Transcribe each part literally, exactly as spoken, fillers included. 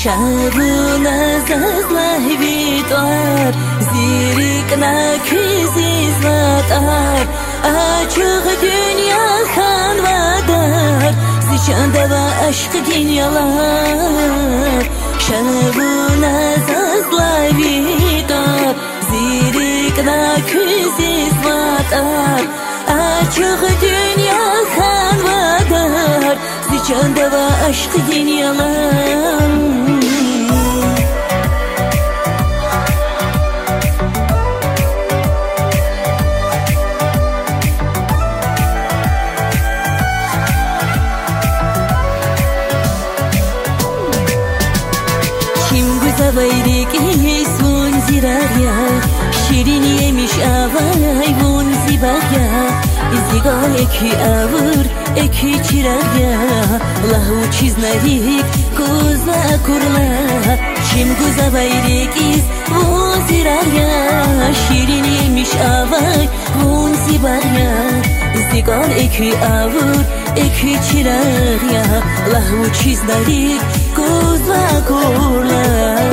Şabına zazlah vitar, zirikna küziz vatar. Açık dünya han vadar, ziçanda va aşk dünyalar. Şabına zazlah vitar, zirikna küziz vatar. Açık dünya han vadar, ziçanda va aşk dünyalar. Zavayrik isun ziraya, şirin yemiş avay bun zibaya. Ziga eki avur, eki çiraya, lahu çiznarik kuzla kurla. Şimdi zavayrik is bun ziraya, şirin yemiş avay bun zibaya. Ziga eki avur, eki çiraya, lahu çiznarik kuzla kurla.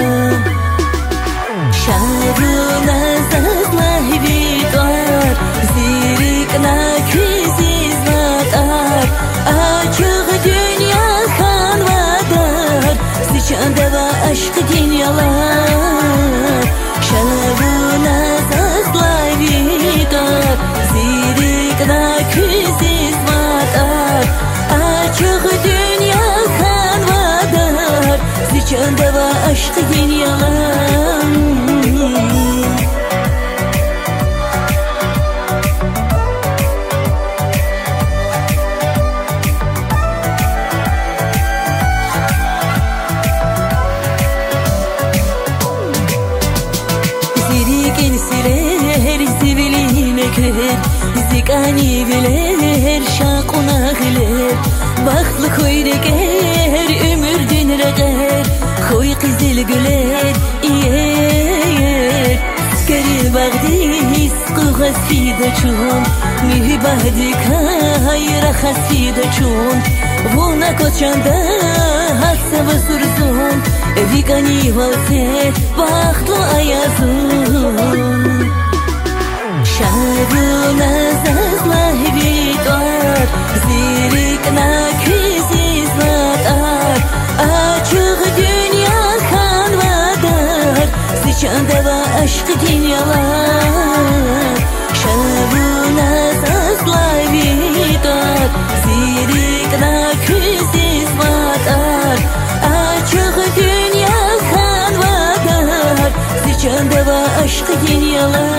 Şabına zazlah vitar, zirikna küziz vatar. Açık dünya han vadar, ziçanda va aşk dünyalar. Şabına zazlah vitar, zirikna küziz vatar. Açık dünya han vadar, ziçanda va aşk dünyalar. Zikani biler, şakuna giler. Baklı koy reger, ömür dün reger. Koy kızıl güler, yer. Skeri bagdis, kuğas fida çun. Mühibadi kayra khas fida çun. Vuna koçanda, hassa vasursun. Zikani valse, baklı ayazun. Şabına zazlah vitar, zirikna küziz vatar. Açık dünya han vadar, ziçanda va aşk dünyalar. Şabına zazlah vitar, zirikna küziz vatar. Açık dünya han vadar, ziçanda va aşk dünyalar.